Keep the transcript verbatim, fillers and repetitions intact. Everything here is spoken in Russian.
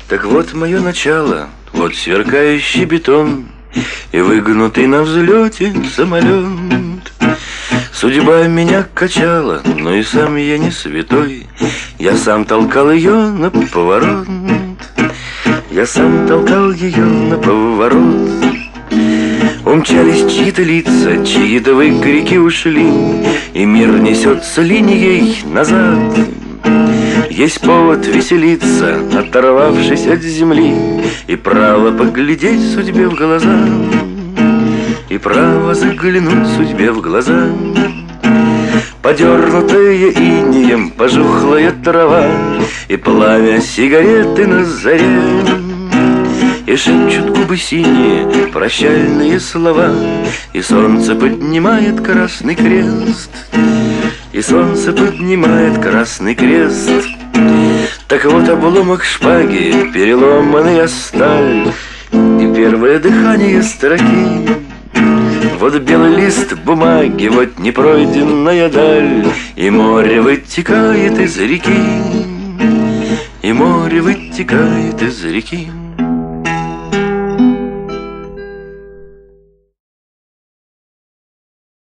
Так вот мое начало, вот сверкающий бетон и выгнутый на взлете самолет. Судьба меня качала, но и сам я не святой. Я сам толкал ее на поворот. Я сам толкал ее на поворот. Умчались чьи-то лица, чьи-то выкрики ушли, и мир несется линией назад. Есть повод веселиться, оторвавшись от земли, и право поглядеть судьбе в глаза, и право заглянуть судьбе в глаза. Подернутая инеем пожухлая трава, и пламя сигареты на заре, и шепчут губы синие прощальные слова, и солнце поднимает красный крест, и солнце поднимает красный крест. Так вот обломок шпаги, переломанная сталь, и первое дыхание строки. Вот белый лист бумаги, вот непройденная даль, и море вытекает из реки, и море вытекает из реки.